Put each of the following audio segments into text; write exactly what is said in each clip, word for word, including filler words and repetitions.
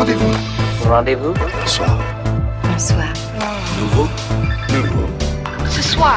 Rendez-vous. Rendez-vous. Bonsoir. Bonsoir. Nouveau. Nouveau. Ce soir.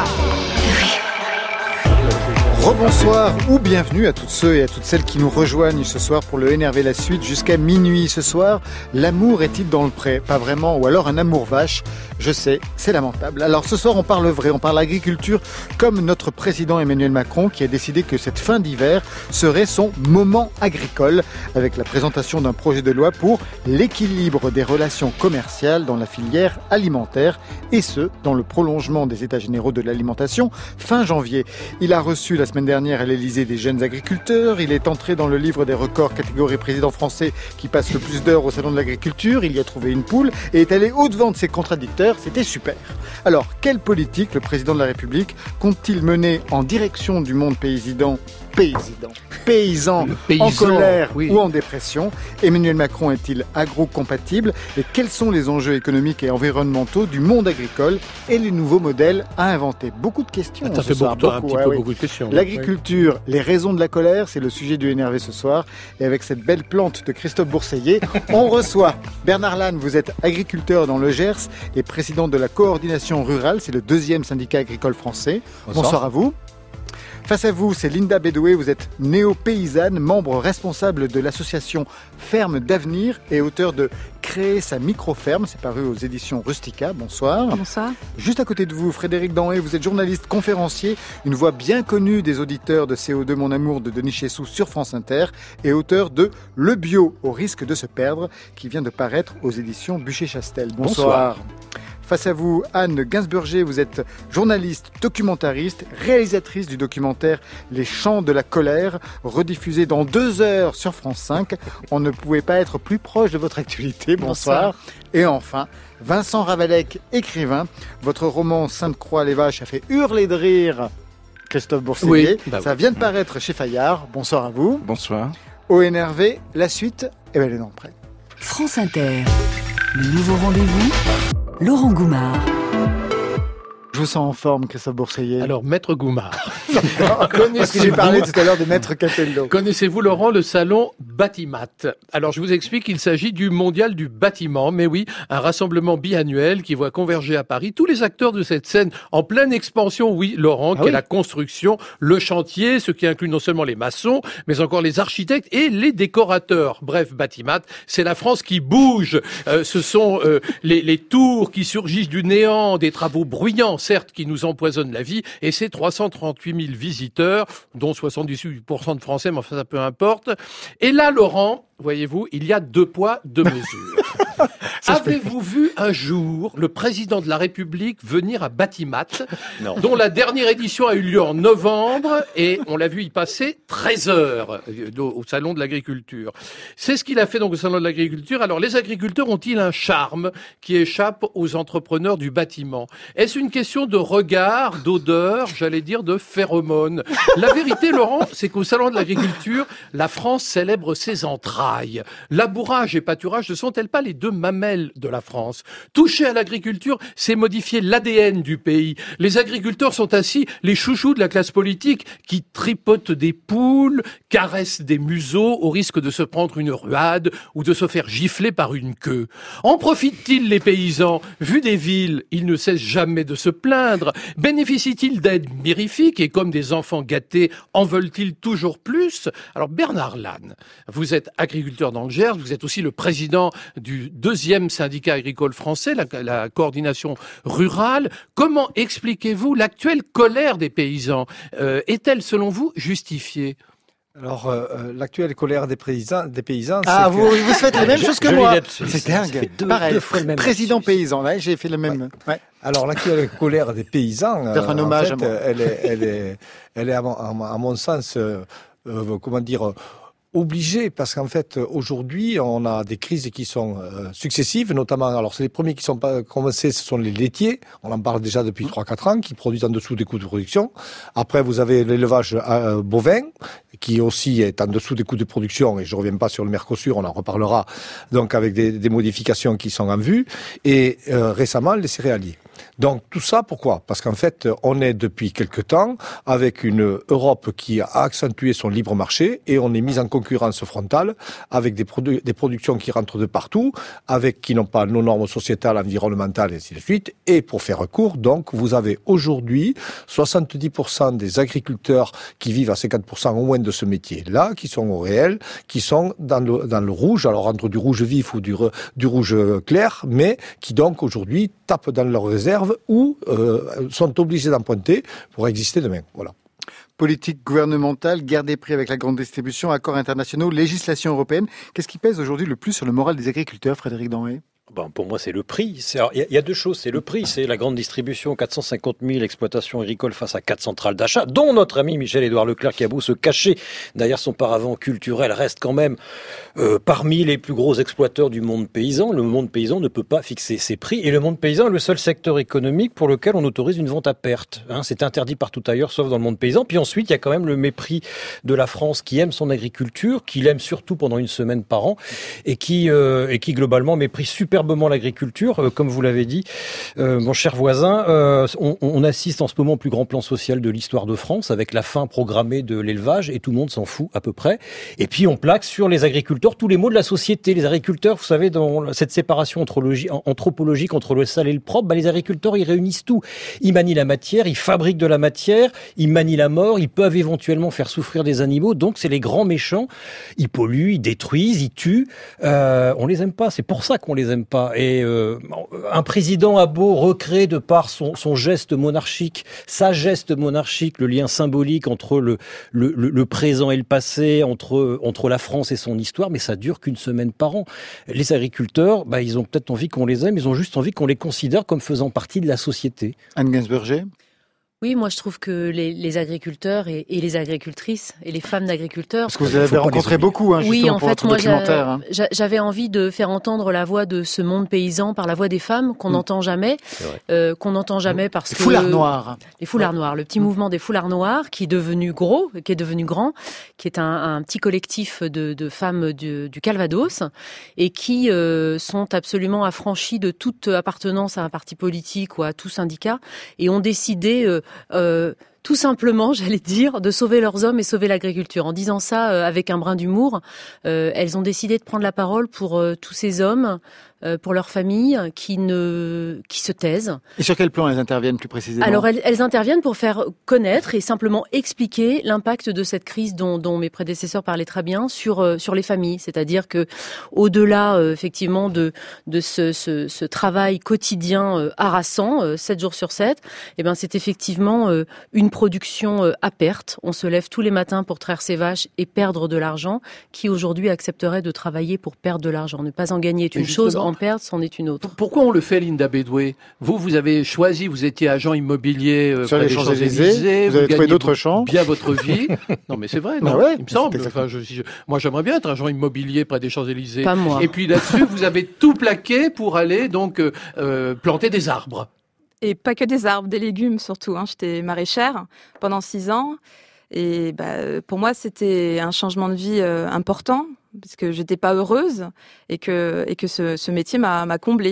Rebonsoir ou bienvenue à toutes ceux et à toutes celles qui nous rejoignent ce soir pour le Énervé la suite jusqu'à minuit. Ce soir, l'amour est-il dans le pré? Pas vraiment, ou alors un amour vache? Je sais, c'est lamentable. Alors ce soir, on parle vrai, on parle agriculture comme notre président Emmanuel Macron qui a décidé que cette fin d'hiver serait son moment agricole avec la présentation d'un projet de loi pour l'équilibre des relations commerciales dans la filière alimentaire et ce, dans le prolongement des états généraux de l'alimentation fin janvier. Il a reçu la semaine dernière à l'Élysée des jeunes agriculteurs. Il est entré dans le livre des records catégorie président français qui passe le plus d'heures au salon de l'agriculture. Il y a trouvé une poule et est allé au-devant de ses contradicteurs. C'était super. Alors, quelle politique le président de la République compte-t-il mener en direction du monde paysan, paysan, paysan, paysan en colère oui. ou en dépression? Emmanuel Macron est-il agro-compatible? Et quels sont les enjeux économiques et environnementaux du monde agricole et les nouveaux modèles à inventer? Beaucoup de questions. Ah, ça ce fait soir. beaucoup, un Beaucoup, petit ouais, peu oui. beaucoup de questions. L'agriculture, les raisons de la colère, c'est le sujet du Énervé ce soir. Et avec cette belle plante de Christophe Bourseiller, on reçoit Bernard Lannes. Vous êtes agriculteur dans le Gers et président de la coordination rurale. C'est le deuxième syndicat agricole français. Bonsoir, Bonsoir à vous. Face à vous, c'est Linda Bédoué, vous êtes néo-paysanne, membre responsable de l'association Ferme d'Avenir et auteur de Créer sa micro-ferme, c'est paru aux éditions Rustica. Bonsoir. Bonsoir. Juste à côté de vous, Frédéric Danhé, vous êtes journaliste, conférencier, une voix bien connue des auditeurs de C O deux Mon Amour de Denis Chessou sur France Inter et auteur de Le Bio au risque de se perdre qui vient de paraître aux éditions Bûcher-Chastel. Bonsoir. Bonsoir. Face à vous, Anne Gainsburger, vous êtes journaliste, documentariste, réalisatrice du documentaire Les Chants de la colère, rediffusé dans deux heures sur France cinq. On ne pouvait pas être plus proche de votre actualité. Bonsoir. Bonsoir. Et enfin, Vincent Ravalec, écrivain. Votre roman Sainte-Croix-les-Vaches a fait hurler de rire Christophe Bourseiller. Oui, bah Ça oui. vient de paraître chez Fayard. Bonsoir à vous. Bonsoir. Au Énervé, la suite, eh ben, elle est dans le prêt. France Inter, le nouveau rendez-vous, Laurent Goumard. Je vous sens en forme, Christophe Bourseiller. Alors, Maître Goumard. Parce que j'ai parlé tout à l'heure de Maître Capello. Connaissez-vous, Laurent, le salon Batimat? Alors, je vous explique qu'il s'agit du Mondial du bâtiment, mais oui, un rassemblement biannuel qui voit converger à Paris tous les acteurs de cette scène en pleine expansion, oui, Laurent, ah qui oui. est la construction, le chantier, ce qui inclut non seulement les maçons, mais encore les architectes et les décorateurs. Bref, Batimat, c'est la France qui bouge. Euh, ce sont euh, les, les tours qui surgissent du néant, des travaux bruyants, certes, qui nous empoisonnent la vie, et c'est trois cent trente-huit mille visiteurs, dont soixante-dix-huit pour cent de Français, mais enfin ça peu importe. Et là, Laurent, voyez-vous, il y a deux poids, deux mesures. Avez-vous vu un jour le président de la République venir à Batimat, non. dont la dernière édition a eu lieu en novembre, et on l'a vu y passer treize heures au Salon de l'Agriculture. C'est ce qu'il a fait donc au Salon de l'Agriculture. Alors, les agriculteurs ont-ils un charme qui échappe aux entrepreneurs du bâtiment? Est-ce une question de regard, d'odeur, j'allais dire de phéromones? La vérité, Laurent, c'est qu'au Salon de l'Agriculture, la France célèbre ses entrailles. Labourage et pâturage ne sont-elles pas les deux mamelles de la France? Toucher à l'agriculture, c'est modifier l'A D N du pays. Les agriculteurs sont ainsi les chouchous de la classe politique qui tripotent des poules, caressent des museaux au risque de se prendre une ruade ou de se faire gifler par une queue. En profitent-ils les paysans? Vu des villes, ils ne cessent jamais de se plaindre. Bénéficient-ils d'aides mirifiques et comme des enfants gâtés, en veulent-ils toujours plus? Alors Bernard Lannes, vous êtes agriculteur dans le Gers, vous êtes aussi le président du deuxième syndicat agricole français, la, la coordination rurale. Comment expliquez-vous l'actuelle colère des paysans? euh, Est-elle, selon vous, justifiée? Alors, euh, l'actuelle colère des paysans, des paysans ah, c'est vous, que... vous faites la même chose que moi. C'est dingue. deux, Pareil. Deux fois le même Président paysan, là, j'ai fait le même. Ouais. Ouais. Alors, l'actuelle colère des paysans, peut-être un hommage en fait, à moi. elle est, elle est, elle est à, mon, à mon sens, euh, euh, comment dire, obligé, parce qu'en fait, aujourd'hui, on a des crises qui sont euh, successives, notamment, alors c'est les premiers qui sont pas commencés, ce sont les laitiers, on en parle déjà depuis trois quatre ans, qui produisent en dessous des coûts de production. Après, vous avez l'élevage euh, bovin, qui aussi est en dessous des coûts de production, et je reviens pas sur le Mercosur, on en reparlera, donc avec des, des modifications qui sont en vue, et euh, récemment, les céréaliers. Donc tout ça, pourquoi ? Parce qu'en fait, on est depuis quelque temps avec une Europe qui a accentué son libre marché et on est mis en concurrence frontale avec des, produ- des productions qui rentrent de partout, avec qui n'ont pas nos normes sociétales, environnementales et ainsi de suite. Et pour faire court, donc, vous avez aujourd'hui soixante-dix pour cent des agriculteurs qui vivent à cinquante pour cent au moins de ce métier-là, qui sont au réel, qui sont dans le, dans le rouge, alors entre du rouge vif ou du, du rouge clair, mais qui donc aujourd'hui tapent dans leurs réserves ou euh, sont obligés d'emprunter pour exister demain. Voilà. Politique gouvernementale, guerre des prix avec la grande distribution, accords internationaux, législation européenne. Qu'est-ce qui pèse aujourd'hui le plus sur le moral des agriculteurs, Frédéric Denré ? Bon, pour moi, c'est le prix. Il y, y a deux choses. C'est le prix, c'est la grande distribution, quatre cent cinquante mille exploitations agricoles face à quatre centrales d'achat, dont notre ami Michel-Édouard Leclerc, qui a beau se cacher derrière son paravent culturel, reste quand même euh, parmi les plus gros exploiteurs du monde paysan. Le monde paysan ne peut pas fixer ses prix. Et le monde paysan est le seul secteur économique pour lequel on autorise une vente à perte. Hein, c'est interdit partout ailleurs, sauf dans le monde paysan. Puis ensuite, il y a quand même le mépris de la France qui aime son agriculture, qui l'aime surtout pendant une semaine par an, et qui, euh, et qui globalement méprise super l'agriculture, euh, comme vous l'avez dit, euh, mon cher voisin, euh, on, on assiste en ce moment au plus grand plan social de l'histoire de France, avec la fin programmée de l'élevage, et tout le monde s'en fout à peu près. Et puis on plaque sur les agriculteurs tous les maux de la société. Les agriculteurs, vous savez, dans cette séparation anthropologique entre le sale et le propre, bah, les agriculteurs, ils réunissent tout. Ils manient la matière, ils fabriquent de la matière, ils manient la mort, ils peuvent éventuellement faire souffrir des animaux, donc c'est les grands méchants. Ils polluent, ils détruisent, ils tuent. Euh, on les aime pas, c'est pour ça qu'on les aime pas. Et Et euh, un président a beau recréer de par son, son geste monarchique, sa geste monarchique, le lien symbolique entre le, le, le présent et le passé, entre, entre la France et son histoire, mais ça dure qu'une semaine par an. Les agriculteurs, bah, ils ont peut-être envie qu'on les aime, ils ont juste envie qu'on les considère comme faisant partie de la société. Anne Gainsberger ? Oui, moi je trouve que les, les agriculteurs et, et les agricultrices et les femmes d'agriculteurs... Parce que vous avez rencontré beaucoup, hein, justement, oui, en pour fait, votre moi, documentaire. Hein. J'avais envie de faire entendre la voix de ce monde paysan par la voix des femmes qu'on n'entend mmh. jamais, euh, qu'on n'entend jamais parce les que... Les foulards noirs. Les foulards ouais. noirs, le petit mmh. mouvement des foulards noirs qui est devenu gros, qui est devenu grand, qui est un, un petit collectif de, de femmes du, du Calvados et qui euh, sont absolument affranchies de toute appartenance à un parti politique ou à tout syndicat et ont décidé... Euh, euh, tout simplement, j'allais dire, de sauver leurs hommes et sauver l'agriculture. En disant ça euh, avec un brin d'humour, euh, elles ont décidé de prendre la parole pour euh, tous ces hommes, euh, pour leurs familles, qui ne, qui se taisent. Et sur quel plan elles interviennent plus précisément ? Alors, elles, elles interviennent pour faire connaître et simplement expliquer l'impact de cette crise dont, dont mes prédécesseurs parlaient très bien sur euh, sur les familles. C'est-à-dire que, au-delà euh, effectivement de de ce, ce, ce travail quotidien euh, harassant, euh, sept jours sur sept, eh ben c'est effectivement euh, une production à perte. On se lève tous les matins pour traire ses vaches et perdre de l'argent. Qui aujourd'hui accepterait de travailler pour perdre de l'argent ? Ne pas en gagner est une chose, en perdre, c'en est une autre. Pourquoi on le fait, Linda Bédoué ? Vous, vous avez choisi, vous étiez agent immobilier euh, sur les Champs-Élysées. Vous, vous avez trouvé d'autres champs. Bien votre vie. Non, mais c'est vrai. Non, bah ouais, il me semble. Enfin, je, je, moi, j'aimerais bien être agent immobilier près des Champs-Élysées. Pas moi. Et puis là-dessus, vous avez tout plaqué pour aller donc euh, euh, planter des arbres. Et pas que des arbres, des légumes surtout. Hein. J'étais maraîchère pendant six ans. Et bah, pour moi, c'était un changement de vie euh, important, parce que j'étais pas heureuse et que, et que ce, ce métier m'a, m'a comblée.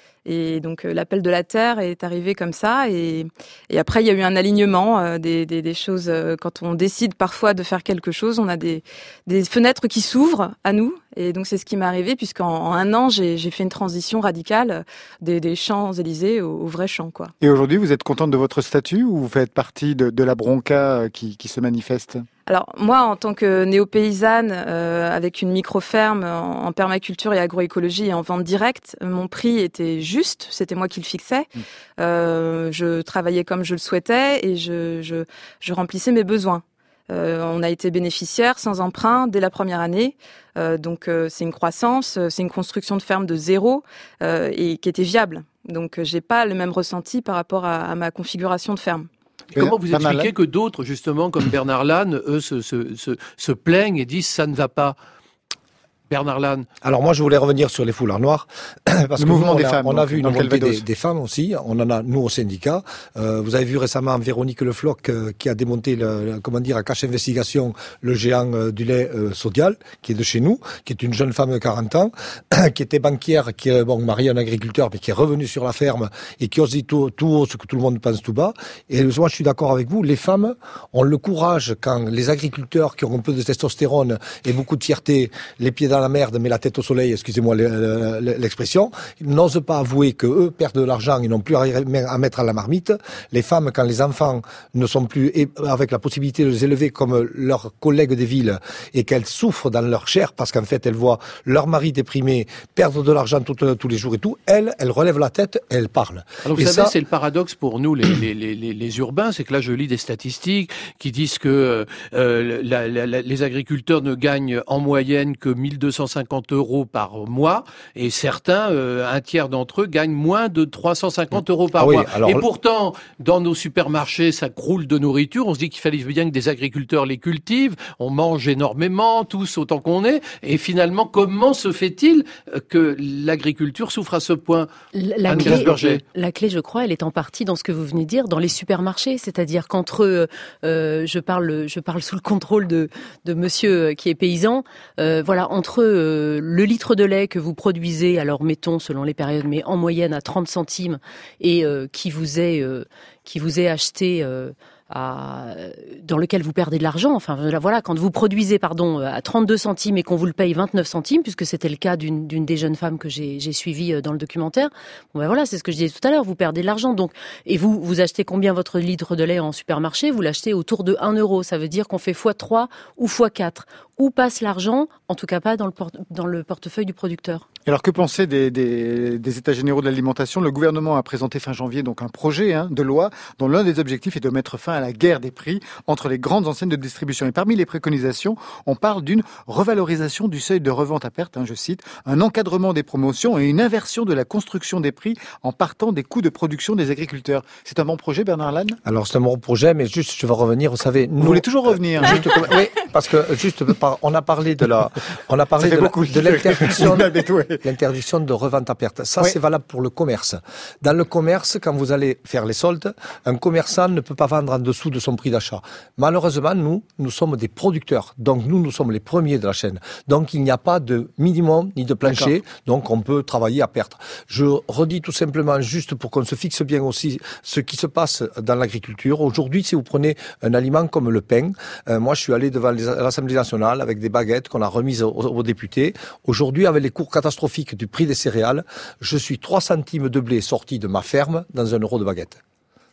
Et donc euh, l'appel de la terre est arrivé comme ça. Et, et après, il y a eu un alignement euh, des, des, des choses. Euh, quand on décide parfois de faire quelque chose, on a des, des fenêtres qui s'ouvrent à nous. Et donc c'est ce qui m'est arrivé, puisqu'en en un an, j'ai, j'ai fait une transition radicale des, des Champs-Élysées aux, aux vrais champs, quoi. Et aujourd'hui, vous êtes contente de votre statut ou vous faites partie de, de la bronca qui, qui se manifeste ? Alors moi, en tant que néo-paysanne, euh, avec une micro-ferme en, en permaculture et agroécologie et en vente directe, mon prix était juste, c'était moi qui le fixais. Mmh. Euh, je travaillais comme je le souhaitais et je, je, je remplissais mes besoins. Euh, on a été bénéficiaire sans emprunt dès la première année, euh, donc euh, c'est une croissance, c'est une construction de ferme de zéro euh, et qui était viable. Donc euh, j'ai pas le même ressenti par rapport à, à ma configuration de ferme. Et comment vous expliquez que d'autres, justement, comme Bernard Lannes, eux, se, se, se, se plaignent et disent « ça ne va pas » ? Bernard Lannes. Alors moi, je voulais revenir sur les foulards noirs. Parce le que mouvement nous, des on a, femmes. On a donc, vu une dans le montée Calvados. des, des femmes aussi. On en a, nous, au syndicat. Euh, vous avez vu récemment Véronique Le Floch euh, qui a démonté, le, le, comment dire, à Cache Investigation, le géant euh, du lait euh, Sodial, qui est de chez nous, qui est une jeune femme de quarante ans, qui était banquière, qui est bon, mariée à un agriculteur, mais qui est revenue sur la ferme et qui ose dire tout, tout haut ce que tout le monde pense tout bas. Et moi, je suis d'accord avec vous. Les femmes ont le courage, quand les agriculteurs qui ont un peu de testostérone et beaucoup de fierté, les pieds dans la merde, mais la tête au soleil, excusez-moi l'expression, ils n'osent pas avouer que eux perdent de l'argent, ils n'ont plus à mettre à la marmite. Les femmes, quand les enfants ne sont plus avec la possibilité de les élever comme leurs collègues des villes et qu'elles souffrent dans leur chair parce qu'en fait elles voient leur mari déprimé, perdre de l'argent tout, tous les jours et tout, elles, elles relèvent la tête et elles parlent. Alors vous et savez, ça... c'est le paradoxe pour nous, les, les, les, les, les urbains, c'est que là je lis des statistiques qui disent que euh, la, la, la, les agriculteurs ne gagnent en moyenne que mille deux cent cinquante euros par mois, et certains, euh, un tiers d'entre eux, gagnent moins de trois cent cinquante euros par ah oui, mois. alors... Et pourtant, dans nos supermarchés, ça croule de nourriture. On se dit qu'il fallait bien que des agriculteurs les cultivent. On mange énormément, tous autant qu'on est. Et finalement, comment se fait-il que l'agriculture souffre à ce point? La clé, la clé, je crois, elle est en partie dans ce que vous venez de dire, dans les supermarchés. C'est-à-dire qu'entre, euh, je parle, je parle sous le contrôle de, de monsieur qui est paysan, euh, voilà, entre euh, le litre de lait que vous produisez, alors mettons selon les périodes, mais en moyenne à trente centimes, et euh, qui vous est, euh, qui vous est acheté euh, à, dans lequel vous perdez de l'argent. Enfin voilà, quand vous produisez pardon à trente-deux centimes et qu'on vous le paye vingt-neuf centimes, puisque c'était le cas d'une, d'une des jeunes femmes que j'ai, j'ai suivies dans le documentaire. Bon ben voilà, c'est ce que je disais tout à l'heure. Vous perdez de l'argent. Donc et vous vous achetez combien votre litre de lait en supermarché? Vous l'achetez autour de un euro. Ça veut dire qu'on fait fois trois ou fois quatre. Où passe l'argent? En tout cas pas dans le, port- dans le portefeuille du producteur. Alors que penser des, des, des États généraux de l'alimentation? Le gouvernement a présenté fin janvier donc un projet hein, de loi dont l'un des objectifs est de mettre fin à la guerre des prix entre les grandes enseignes de distribution. Et parmi les préconisations, on parle d'une revalorisation du seuil de revente à perte, hein, je cite, un encadrement des promotions et une inversion de la construction des prix en partant des coûts de production des agriculteurs. C'est un bon projet, Bernard Lannes? Alors c'est un bon projet, mais juste je vais revenir. Vous savez, nous, vous voulez toujours revenir? Juste, oui, parce que juste on a parlé de la, on a parlé de, la, de l'interdiction, l'interdiction de revente à perte. Ça, oui. C'est valable pour le commerce. Dans le commerce, quand vous allez faire les soldes, un commerçant ne peut pas vendre en dessous de son prix d'achat. Malheureusement, nous, nous sommes des producteurs. Donc, nous, nous sommes les premiers de la chaîne. Donc, il n'y a pas de minimum ni de plancher. D'accord. Donc, on peut travailler à perte. Je redis tout simplement, juste pour qu'on se fixe bien aussi, ce qui se passe dans l'agriculture. Aujourd'hui, si vous prenez un aliment comme le pain, euh, moi, je suis allé devant les, l'Assemblée nationale avec des baguettes qu'on a remises aux, aux députés. Aujourd'hui, avec les cours catastrophiques du prix des céréales, je suis trois centimes de blé sorti de ma ferme dans un euro de baguette. D'accord ?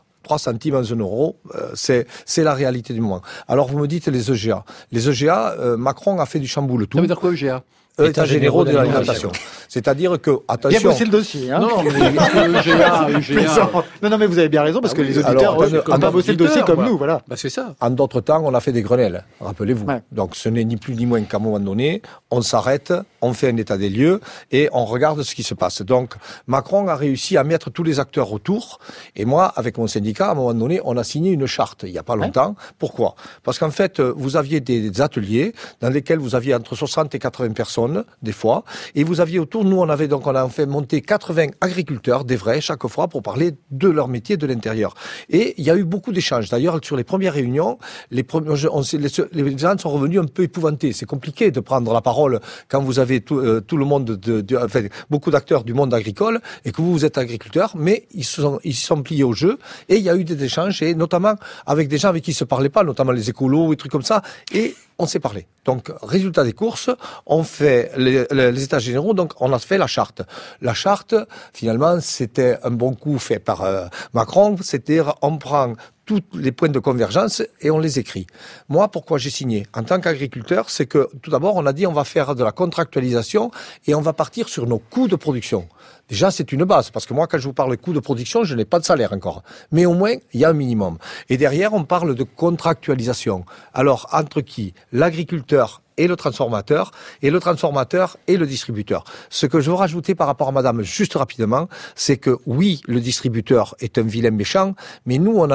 trois centimes en un euro, euh, c'est, c'est la réalité du moment. Alors vous me dites les E G A. Les E G A, euh, Macron a fait du chamboule tout. Ça veut dire quoi E G A? États généraux de l'alimentation. C'est-à-dire que, attention. Bien bosser le dossier, hein. Non, mais E G A, E G A. Non, non, mais vous avez bien raison, parce ah que oui, les auditeurs n'ont pas bossé le dossier comme nous, voilà. Bah, c'est ça. En d'autres temps, on a fait des Grenelles, rappelez-vous. Ouais. Donc, ce n'est ni plus ni moins qu'à un moment donné, on s'arrête, on fait un état des lieux, et on regarde ce qui se passe. Donc, Macron a réussi à mettre tous les acteurs autour, et moi, avec mon syndicat, à un moment donné, on a signé une charte, il n'y a pas longtemps. Ouais. Pourquoi? Parce qu'en fait, vous aviez des, des ateliers, dans lesquels vous aviez entre soixante et quatre-vingts personnes, des fois, et vous aviez autour, nous on avait donc, on a fait monter quatre-vingts agriculteurs, des vrais, chaque fois, pour parler de leur métier de l'intérieur. Et il y a eu beaucoup d'échanges. D'ailleurs, sur les premières réunions, les, premiers, on, les, les gens sont revenus un peu épouvantés. C'est compliqué de prendre la parole quand vous avez tout, euh, tout le monde, de, de, enfin, beaucoup d'acteurs du monde agricole, et que vous, vous êtes agriculteur, mais ils se sont, ils se sont pliés au jeu, et il y a eu des échanges, et notamment avec des gens avec qui ils se parlaient pas, notamment les écolos, et trucs comme ça, et on s'est parlé. Donc, résultat des courses, on fait les, les, les états généraux, donc on a fait la charte. La charte, finalement, c'était un bon coup fait par euh, Macron, c'était on prend tous les points de convergence et on les écrit. Moi, pourquoi j'ai signé? En tant qu'agriculteur, c'est que, tout d'abord, on a dit on va faire de la contractualisation et on va partir sur nos coûts de production. Déjà, c'est une base, parce que moi, quand je vous parle de coûts de production, je n'ai pas de salaire encore. Mais au moins, il y a un minimum. Et derrière, on parle de contractualisation. Alors, entre qui? L'agriculteur et le transformateur, et le transformateur et le distributeur. Ce que je veux rajouter par rapport à madame, juste rapidement, c'est que oui, le distributeur est un vilain méchant, mais nous, on en a un autre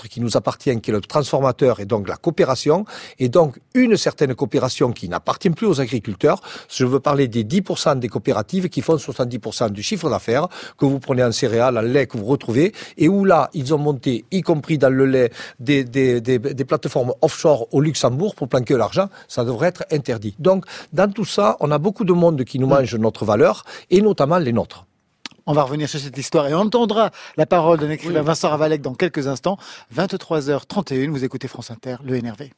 nôtre qui nous appartient, qui est le transformateur et donc la coopération, et donc une certaine coopération qui n'appartient plus aux agriculteurs. Je veux parler des dix pour cent des coopératives qui font soixante-dix pour cent du chiffre d'affaires que vous prenez en céréales, en lait, que vous retrouvez, et où là, ils ont monté, y compris dans le lait, des, des, des, des plateformes offshore au Luxembourg pour planquer l'argent. Ça devrait être interdit. Donc, dans tout ça, on a beaucoup de monde qui nous mange notre valeur, et notamment les nôtres. On va revenir sur cette histoire et on entendra la parole d'un écrivain, oui. Vincent Ravalec, dans quelques instants. vingt-trois heures trente et une, vous écoutez France Inter, le N R V.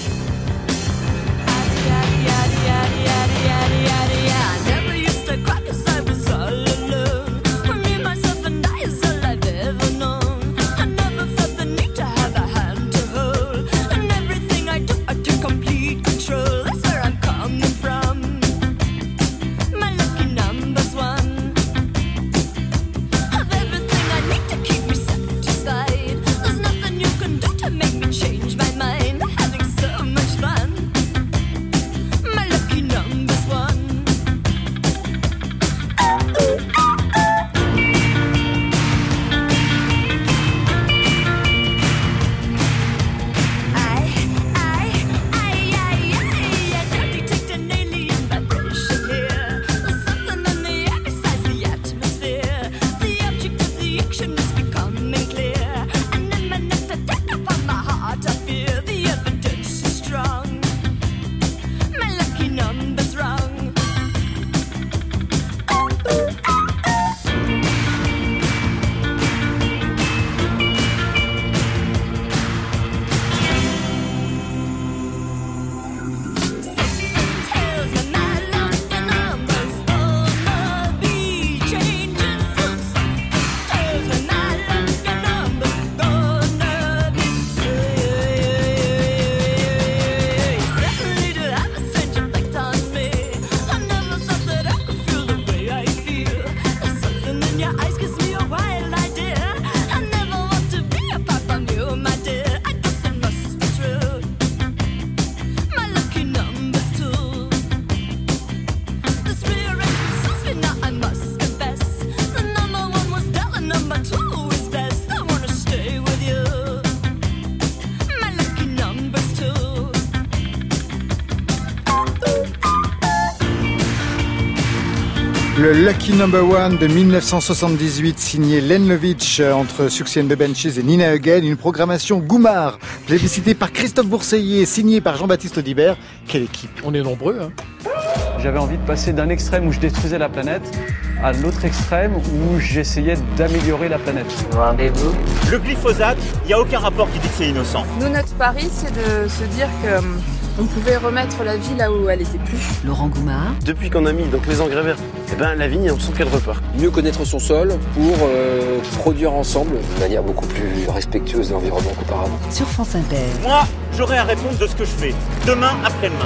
Le Lucky Number One de dix-neuf cent soixante-dix-huit, signé Len Lovitch, entre Suxy and the Benches et Nina Hagen. Une programmation Goumar, plébiscitée par Christophe Bourseiller, signée par Jean-Baptiste Audibert. Quelle équipe! On est nombreux, hein. J'avais envie de passer d'un extrême où je détruisais la planète à l'autre extrême où j'essayais d'améliorer la planète. Rendez-vous. Le glyphosate, il n'y a aucun rapport qui dit que c'est innocent. Nous, notre pari, c'est de se dire que on pouvait remettre la vie là où elle était plus. Laurent Goumar. Depuis qu'on a mis donc les engrais verts, eh ben, la vigne, on sent qu'elle repart. Mieux connaître son sol pour euh, produire ensemble de manière beaucoup plus respectueuse de l'environnement qu'auparavant. Sur France Inter. Moi, j'aurai à répondre de ce que je fais, demain après-demain.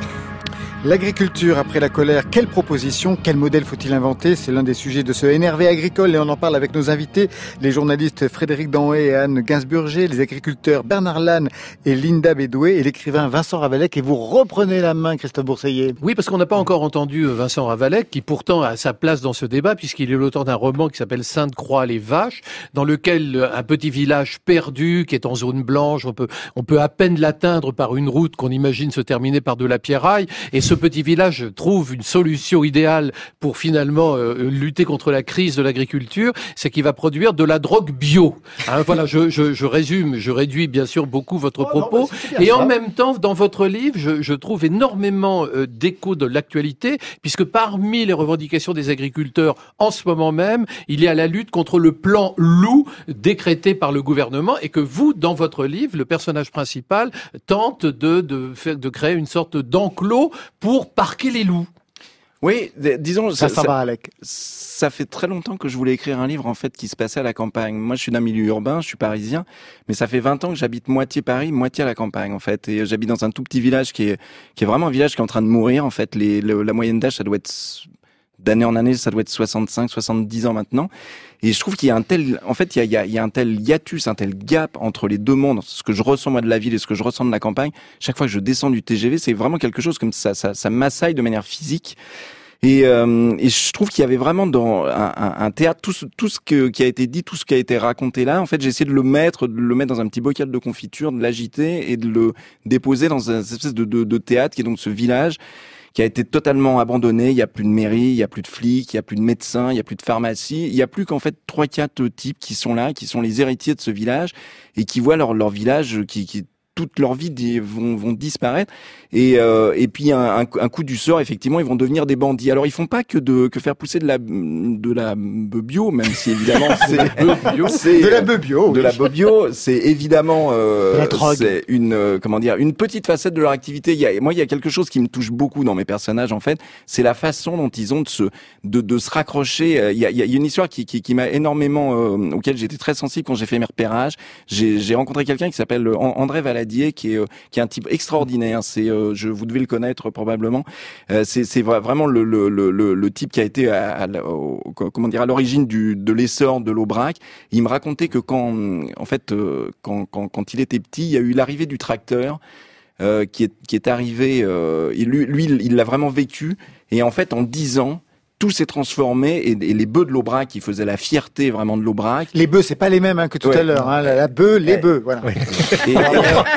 L'agriculture après la colère, quelle proposition, quel modèle faut-il inventer? C'est l'un des sujets de ce N R V agricole et on en parle avec nos invités, les journalistes Frédéric Danhé et Anne Gainsburger, les agriculteurs Bernard Lannes et Linda Bédoué et l'écrivain Vincent Ravalec. Et vous reprenez la main, Christophe Bourseiller. Oui, parce qu'on n'a pas encore entendu Vincent Ravalec, qui pourtant a sa place dans ce débat, puisqu'il est l'auteur d'un roman qui s'appelle Sainte-Croix les vaches, dans lequel un petit village perdu, qui est en zone blanche, on peut, on peut à peine l'atteindre par une route qu'on imagine se terminer par de la pierraille, et ce petit village trouve une solution idéale pour finalement euh, lutter contre la crise de l'agriculture, c'est qu'il va produire de la drogue bio. Hein, voilà, je, je, je résume, je réduis bien sûr beaucoup votre oh, propos, non, et ça. En même temps, dans votre livre, je, je trouve énormément euh, d'écho de l'actualité, puisque parmi les revendications des agriculteurs en ce moment même, il y a la lutte contre le plan loup décrété par le gouvernement, et que vous, dans votre livre, le personnage principal tente de, de, faire, de créer une sorte d'enclos pour parquer les loups. Oui, d- disons, ça, ça, ça, va, Alec. Ça fait très longtemps que je voulais écrire un livre en fait qui se passait à la campagne. Moi, je suis d'un milieu urbain, je suis parisien, mais ça fait vingt ans que j'habite moitié Paris, moitié à la campagne en fait. Et j'habite dans un tout petit village qui est qui est vraiment un village qui est en train de mourir en fait. Les, le, la moyenne d'âge, ça doit être d'année en année, ça doit être soixante-cinq, soixante-dix ans maintenant. Et je trouve qu'il y a un tel, en fait, il y a, il y a, il y a un tel hiatus, un tel gap entre les deux mondes, ce que je ressens moi de la ville et ce que je ressens de la campagne. Chaque fois que je descends du T G V, c'est vraiment quelque chose comme ça, ça, ça m'assaille de manière physique. Et, euh, et je trouve qu'il y avait vraiment dans un, un, un théâtre tout ce, tout ce que, qui a été dit, tout ce qui a été raconté là. En fait, j'ai essayé de le mettre, de le mettre dans un petit bocal de confiture, de l'agiter et de le déposer dans une espèce de, de, de théâtre qui est donc ce village qui a été totalement abandonné. Il y a plus de mairie, il y a plus de flics, il y a plus de médecins, il y a plus de pharmacie. Il y a plus qu'en fait trois, quatre types qui sont là, qui sont les héritiers de ce village et qui voient leur, leur village qui, qui toute leur vie vont, vont disparaître et, euh, et puis un, un, un coup du sort, effectivement, ils vont devenir des bandits. Alors ils font pas que de que faire pousser de la de la bœuf bio, même si évidemment c'est c'est de la bœuf bio, de oui. la bœuf bio, c'est évidemment euh, la drogue. C'est une euh, comment dire une petite facette de leur activité. Il y a, moi, il y a quelque chose qui me touche beaucoup dans mes personnages en fait, c'est la façon dont ils ont de se de, de se raccrocher. Il y a, il y a une histoire qui qui, qui m'a énormément euh, auquel j'étais très sensible quand j'ai fait mes repérages. J'ai, j'ai rencontré quelqu'un qui s'appelle André Valadier, qui est qui est un type extraordinaire. C'est euh, je vous devez le connaître probablement. Euh, c'est c'est vraiment le le le le type qui a été à, à, au, comment dire à l'origine du de l'essor de l'Aubrac. Il me racontait que quand en fait euh, quand quand quand il était petit, il y a eu l'arrivée du tracteur euh, qui est qui est arrivé. Euh, et lui lui il l'a vraiment vécu. Et en fait en dix ans, tout s'est transformé et, et les bœufs de l'Aubrac qui faisaient la fierté vraiment de l'Aubrac. Les bœufs, c'est pas les mêmes hein, que tout ouais. à l'heure. Hein. La, la bœuf, les ouais. bœufs, voilà. Ouais. Et, et,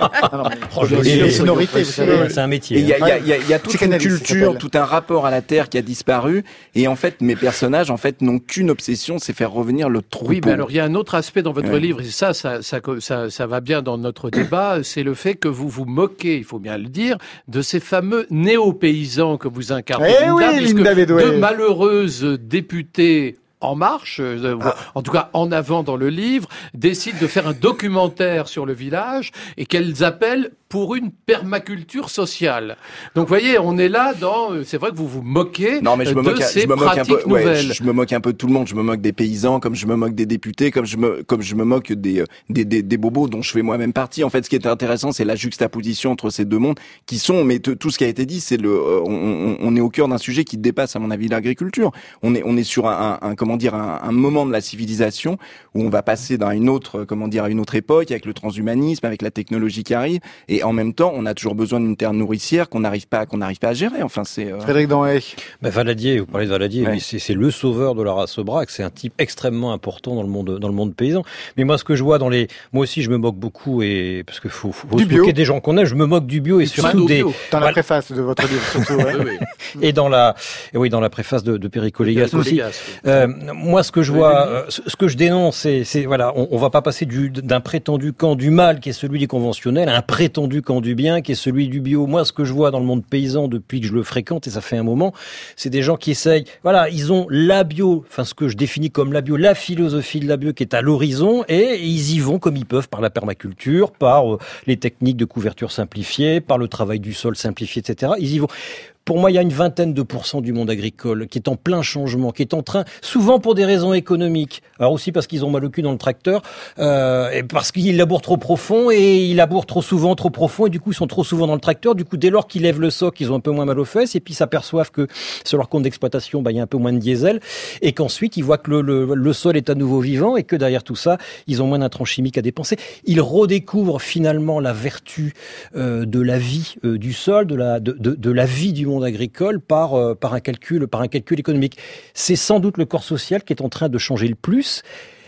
oh, et les sonorités, vous savez. C'est un métier. Et il y a, y a, y a, y a toute une culture, tout un rapport à la terre qui a disparu. Et en fait, mes personnages, en fait, n'ont qu'une obsession, c'est faire revenir le troupeau. Oui, mais alors il y a un autre aspect dans votre ouais. livre, et ça ça, ça, ça, ça va bien dans notre débat, c'est le fait que vous vous moquez, il faut bien le dire, de ces fameux néo-paysans que vous incarnez. Eh oui, Linda Bédouet. De malheureuses députées En Marche, euh, ah. en tout cas en avant dans le livre, décident de faire un documentaire sur le village et qu'elles appellent pour une permaculture sociale. Donc vous voyez, on est là dans, c'est vrai que vous vous moquez non, mais je me de moque, ces je me moque pratiques un peu, ouais, nouvelles. je, je me moque un peu de tout le monde, je me moque des paysans, comme je me moque des députés, comme je me, comme je me moque des, des, des, des bobos dont je fais moi-même partie. En fait, ce qui est intéressant, c'est la juxtaposition entre ces deux mondes qui sont, mais t- tout ce qui a été dit, c'est le, on, on, on est au cœur d'un sujet qui dépasse, à mon avis, l'agriculture. On est, on est sur un, un, un comment dire, un, un moment de la civilisation où on va passer dans une autre, comment dire, à une autre époque avec le transhumanisme, avec la technologie qui arrive, et en même temps, on a toujours besoin d'une terre nourricière qu'on n'arrive pas, qu'on n'arrive pas à gérer. Enfin, c'est. Euh... Frédéric Danhaye. Ben, Valadier, vous parlez de Valadier, ouais. oui, c'est, c'est le sauveur de la race Aubrac. C'est un type extrêmement important dans le monde, dans le monde paysan. Mais moi, ce que je vois dans les, moi aussi, je me moque beaucoup et parce que faut, faut se moquer des gens qu'on aime. Je me moque du bio et surtout des. Bio. Dans la préface de votre livre, surtout. Ouais. Oui, oui. Et dans la, et oui, dans la préface de, de Perico Légas aussi. Légas, oui. Euh, moi, ce que je vois, euh, ce que je dénonce, c'est, c'est voilà, on, on va pas passer du, d'un prétendu camp du mal qui est celui du conventionnel à un prétendu camp du bien qui est celui du bio. Moi, ce que je vois dans le monde paysan depuis que je le fréquente, et ça fait un moment, c'est des gens qui essayent, voilà, ils ont la bio, enfin ce que je définis comme la bio, la philosophie de la bio qui est à l'horizon, et ils y vont comme ils peuvent par la permaculture, par euh, les techniques de couverture simplifiées, par le travail du sol simplifié, et cetera. Ils y vont. Pour moi, il y a une vingtaine de pourcents du monde agricole qui est en plein changement, qui est en train, souvent pour des raisons économiques, alors aussi parce qu'ils ont mal au cul dans le tracteur, euh, et parce qu'ils labourent trop profond, et ils labourent trop souvent, trop profond, et du coup, ils sont trop souvent dans le tracteur. Du coup, dès lors qu'ils lèvent le soc, ils ont un peu moins mal aux fesses, et puis ils s'aperçoivent que sur leur compte d'exploitation, bah, il y a un peu moins de diesel, et qu'ensuite, ils voient que le, le, le sol est à nouveau vivant, et que derrière tout ça, ils ont moins d'intrants chimiques à dépenser. Ils redécouvrent finalement la vertu euh, de la vie euh, du sol, de la, de, de, de la vie du monde agricole par euh, par un calcul par un calcul économique. C'est sans doute le corps social qui est en train de changer le plus,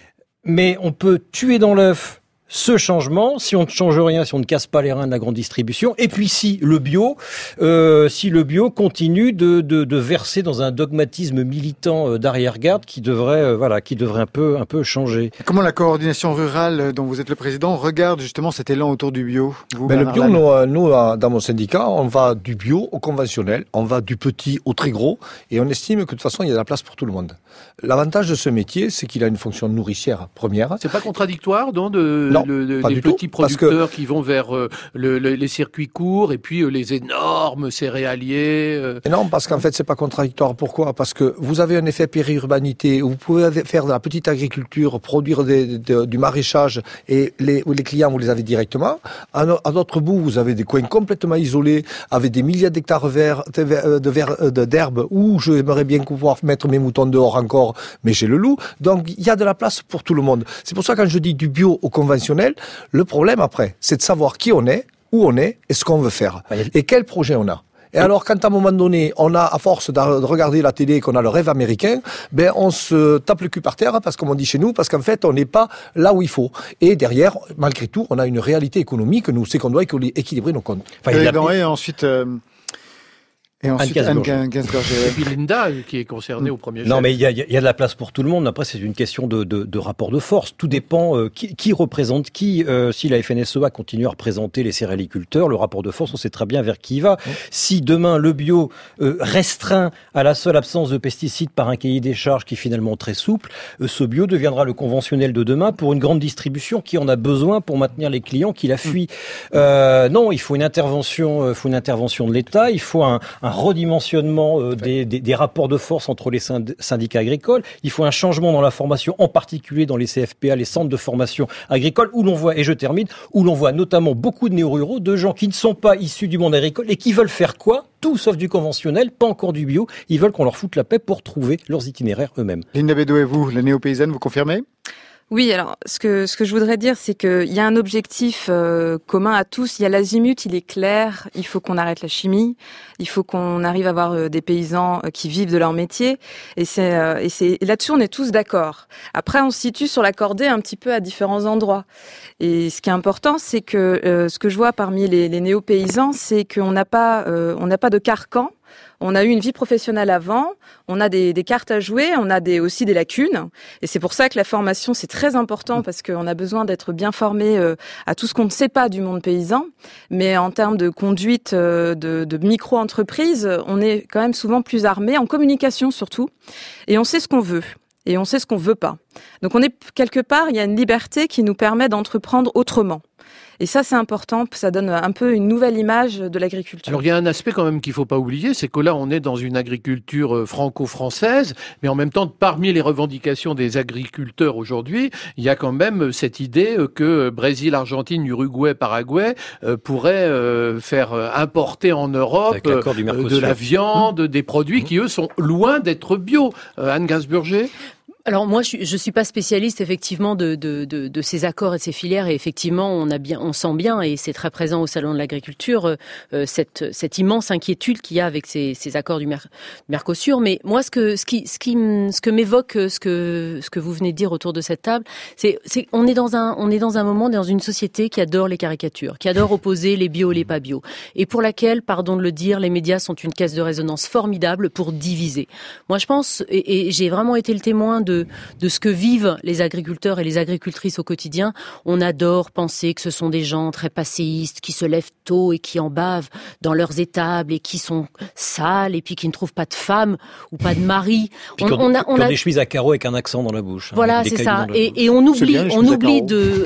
mais on peut tuer dans l'œuf ce changement si on ne change rien, si on ne casse pas les reins de la grande distribution, et puis si le bio, euh, si le bio continue de, de, de verser dans un dogmatisme militant d'arrière-garde qui devrait, euh, voilà, qui devrait un peu, un peu changer. Comment la coordination rurale dont vous êtes le président regarde justement cet élan autour du bio? Vous, ben, le bio, nous, nous, dans mon syndicat, on va du bio au conventionnel, on va du petit au très gros, et on estime que de toute façon il y a de la place pour tout le monde. L'avantage de ce métier, c'est qu'il a une fonction nourricière première. C'est pas contradictoire, non, de non, le, le, pas les du petits tout, producteurs que... qui vont vers euh, le, le, les circuits courts et puis euh, les énormes céréaliers. Euh... Non, parce qu'en fait, c'est pas contradictoire. Pourquoi? Parce que vous avez un effet périurbanité où vous pouvez faire de la petite agriculture, produire des, de, du maraîchage, et les, les clients, vous les avez directement. À, no, à d'autres bouts, vous avez des coins complètement isolés avec des milliers d'hectares verts, de, de, de, de, d'herbes où j'aimerais bien pouvoir mettre mes moutons dehors encore, mais j'ai le loup. Donc, il y a de la place pour tout le monde. C'est pour ça que quand je dis du bio au conventionnel, le problème après, c'est de savoir qui on est, où on est et ce qu'on veut faire. Et quel projet on a. Et alors, quand à un moment donné, on a, à force de regarder la télé, qu'on a le rêve américain, ben, on se tape le cul par terre, parce comme on dit chez nous, parce qu'en fait, on n'est pas là où il faut. Et derrière, malgré tout, on a une réalité économique, nous, c'est qu'on doit équilibrer nos comptes. Enfin, et, a... et ensuite, euh... Et ensuite, Anne Gainsberger. Et puis Linda, qui est concernée mmh. au premier chef. Non, mais il y a, y a de la place pour tout le monde. Après, c'est une question de, de, de rapport de force. Tout dépend euh, qui, qui représente qui. Euh, si la F N S E A continue à représenter les céréaliculteurs, le rapport de force, on sait très bien vers qui il va. Mmh. Si demain, le bio euh, restreint à la seule absence de pesticides par un cahier des charges qui est finalement très souple, euh, ce bio deviendra le conventionnel de demain pour une grande distribution qui en a besoin pour maintenir les clients qui la fuient. Mmh. Euh, non, il faut une intervention, euh, faut une intervention de l'État. Il faut un, un un redimensionnement euh, des, des, des rapports de force entre les syndicats agricoles. Il faut un changement dans la formation, en particulier dans les C F P A, les centres de formation agricole, où l'on voit, et je termine, où l'on voit notamment beaucoup de néo-ruraux, de gens qui ne sont pas issus du monde agricole et qui veulent faire quoi ? Tout sauf du conventionnel, pas encore du bio. Ils veulent qu'on leur foute la paix pour trouver leurs itinéraires eux-mêmes. Linda Bédot et vous, la néo-paysanne, vous confirmez ? Oui, alors ce que ce que je voudrais dire, c'est qu'il y a un objectif euh, commun à tous. Il y a l'azimut, il est clair. Il faut qu'on arrête la chimie. Il faut qu'on arrive à avoir euh, des paysans euh, qui vivent de leur métier. Et c'est euh, et c'est là-dessus, on est tous d'accord. Après, on se situe sur la cordée un petit peu à différents endroits. Et ce qui est important, c'est que euh, ce que je vois parmi les, les néo-paysans, c'est qu'on n'a pas euh, on n'a pas de carcan. On a eu une vie professionnelle avant, on a des, des cartes à jouer, on a des, aussi des lacunes. Et c'est pour ça que la formation, c'est très important parce qu'on a besoin d'être bien formé euh, à tout ce qu'on ne sait pas du monde paysan. Mais en termes de conduite euh, de, de micro-entreprise, on est quand même souvent plus armé, en communication surtout. Et on sait ce qu'on veut. Et on sait ce qu'on veut pas. Donc on est quelque part, il y a une liberté qui nous permet d'entreprendre autrement. Et ça, c'est important, ça donne un peu une nouvelle image de l'agriculture. Alors, il y a un aspect quand même qu'il faut pas oublier, c'est que là, on est dans une agriculture franco-française, mais en même temps, parmi les revendications des agriculteurs aujourd'hui, il y a quand même cette idée que Brésil, Argentine, Uruguay, Paraguay euh, pourraient euh, faire importer en Europe euh, de la viande, des produits mmh. qui, eux, sont loin d'être bio. Euh, Anne Gainsberger ? Alors moi, je, je suis pas spécialiste effectivement de, de, de, de ces accords et de ces filières. Et effectivement, on a bien, on sent bien, et c'est très présent au salon de l'agriculture, euh, cette, cette immense inquiétude qu'il y a avec ces, ces accords du Mer- Mercosur. Mais moi, ce que, ce qui, ce qui, ce que m'évoque, ce que, ce que vous venez de dire autour de cette table, c'est, c'est, on est dans un, on est dans un moment, dans une société qui adore les caricatures, qui adore opposer les bio et les pas bio, et pour laquelle, pardon de le dire, les médias sont une caisse de résonance formidable pour diviser. Moi, je pense, et, et j'ai vraiment été le témoin de De, de ce que vivent les agriculteurs et les agricultrices au quotidien. On adore penser que ce sont des gens très passéistes, qui se lèvent tôt et qui en bavent dans leurs étables et qui sont sales et puis qui ne trouvent pas de femme ou pas de mari. Puis on, on a, on a des chemises à carreaux avec un accent dans la bouche. Voilà, hein, c'est ça. Et, et on oublie, bien, on oublie de...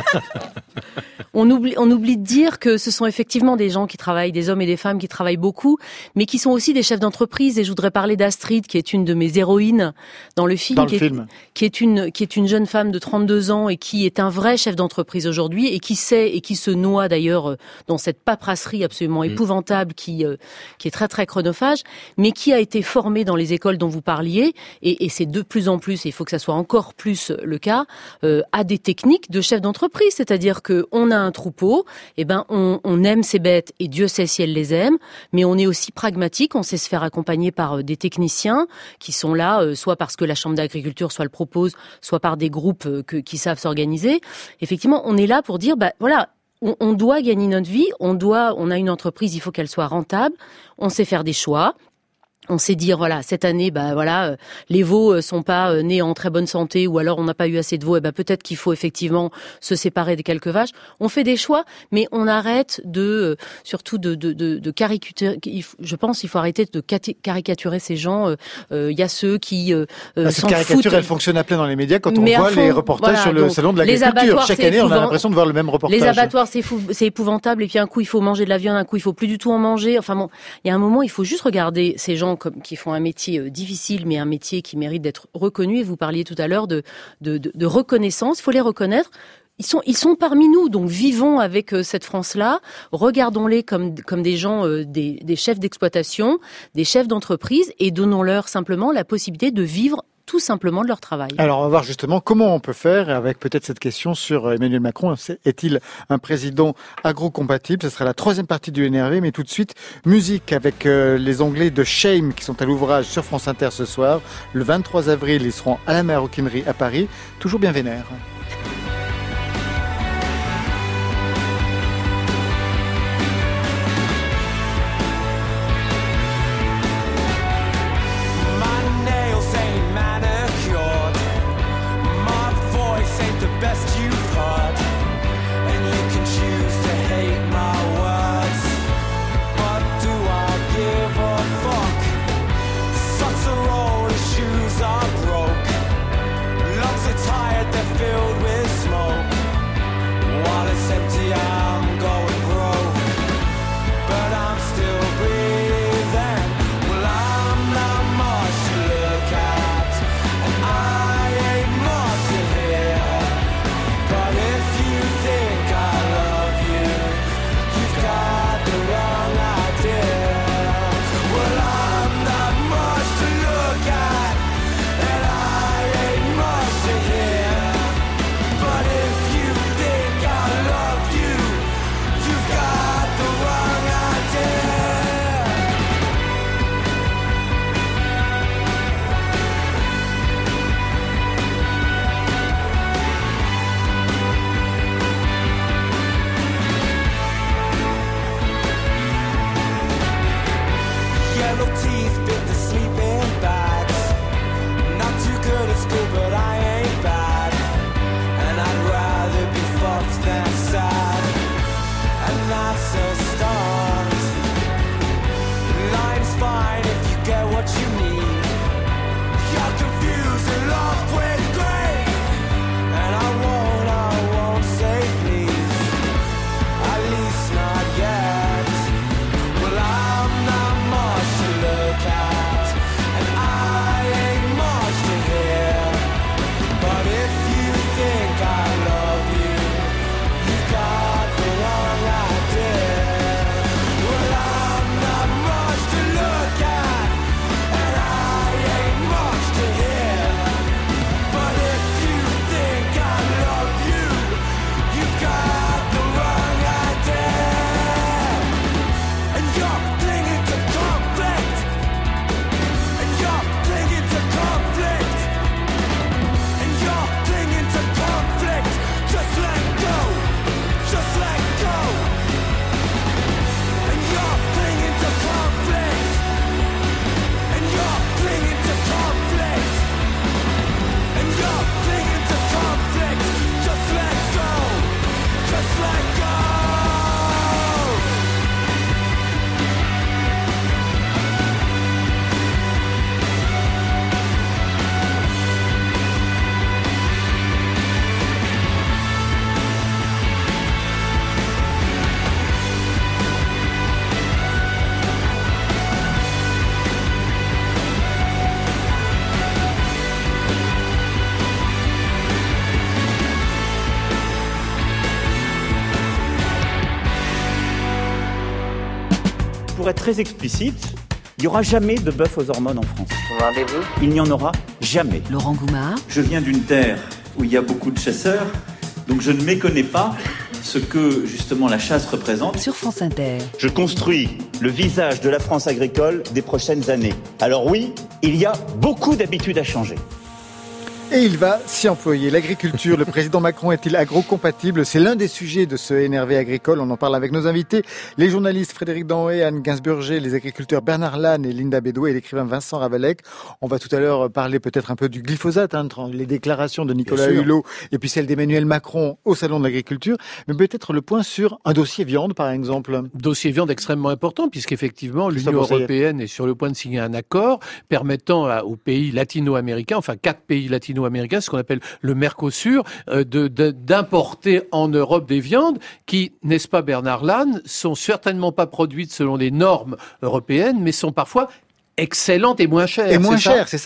On oublie, on oublie de dire que ce sont effectivement des gens qui travaillent, des hommes et des femmes qui travaillent beaucoup, mais qui sont aussi des chefs d'entreprise. Et je voudrais parler d'Astrid, qui est une de mes héroïnes dans le film, dans le qui, film. Est, qui est une qui est une jeune femme de trente-deux ans et qui est un vrai chef d'entreprise aujourd'hui et qui sait et qui se noie d'ailleurs dans cette paperasserie absolument mmh. épouvantable qui euh, qui est très très chronophage, mais qui a été formée dans les écoles dont vous parliez et, et c'est de plus en plus, et il faut que ça soit encore plus le cas, euh, à des techniques de chef d'entreprise, c'est-à-dire que on a un troupeau, eh ben on, on aime ces bêtes et Dieu sait si elles les aiment, mais on est aussi pragmatique, on sait se faire accompagner par des techniciens qui sont là, euh, soit parce que la Chambre d'agriculture soit le propose, soit par des groupes euh, que, qui savent s'organiser. Effectivement, on est là pour dire, bah voilà, on, on doit gagner notre vie, on doit, on a une entreprise, il faut qu'elle soit rentable, on sait faire des choix. On sait dire, voilà, cette année, bah voilà, euh, les veaux euh, sont pas euh, nés en très bonne santé, ou alors on n'a pas eu assez de veaux, et ben peut-être qu'il faut effectivement se séparer des quelques vaches. On fait des choix, mais on arrête de, euh, surtout de, de, de, de caricaturer. Je pense qu'il faut arrêter de caricaturer ces gens. Il euh, y a ceux qui euh, bah, s'en cette caricature, foutent. Elle fonctionne à plein dans les médias quand on mais voit fond, les reportages voilà, sur le donc, salon de l'agriculture. Chaque année, on a l'impression de voir le même reportage. Les abattoirs, c'est, fou, c'est épouvantable, et puis un coup il faut manger de la viande, un coup il faut plus du tout en manger. Enfin bon, il y a un moment, il faut juste regarder ces gens comme qui font un métier difficile, mais un métier qui mérite d'être reconnu. Et vous parliez tout à l'heure de, de, de, de reconnaissance. Il faut les reconnaître. Ils sont, ils sont parmi nous, donc vivons avec euh, cette France-là, regardons-les comme, comme des gens, euh, des, des chefs d'exploitation, des chefs d'entreprise, et donnons-leur simplement la possibilité de vivre tout simplement de leur travail. Alors on va voir justement comment on peut faire, avec peut-être cette question sur Emmanuel Macron. Est-il un président agro-compatible? Ce sera la troisième partie du N R V, mais tout de suite, musique avec euh, les Anglais de Shame qui sont à l'ouvrage sur France Inter ce soir. Le vingt-trois avril, ils seront à la Maroquinerie à Paris. Toujours bien vénère. Pour être très explicite, il n'y aura jamais de bœuf aux hormones en France. Rendez-vous. Il n'y en aura jamais. Laurent Goumard. Je viens d'une terre où il y a beaucoup de chasseurs, donc je ne méconnais pas ce que justement la chasse représente. Sur France Inter. Je construis le visage de la France agricole des prochaines années. Alors oui, il y a beaucoup d'habitudes à changer. Et il va s'y employer. L'agriculture, le président Macron est-il agro-compatible? C'est l'un des sujets de ce N R V agricole. On en parle avec nos invités, les journalistes Frédéric Danhouet, Anne Gainsburger, les agriculteurs Bernard Lannes et Linda Bédoué et l'écrivain Vincent Ravalec. On va tout à l'heure parler peut-être un peu du glyphosate, hein, entre les déclarations de Nicolas Hulot et puis celle d'Emmanuel Macron au Salon de l'agriculture. Mais peut-être le point sur un dossier viande, par exemple. Dossier viande extrêmement important, puisqu'effectivement, l'Union européenne est sur le point de signer un accord permettant à, aux pays latino-américains, enfin quatre pays latino américains, ce qu'on appelle le Mercosur, euh, de, de, d'importer en Europe des viandes qui, n'est-ce pas Bernard Lannes, sont certainement pas produites selon les normes européennes, mais sont parfois excellentes et moins chères. Et moins chères, c'est ça.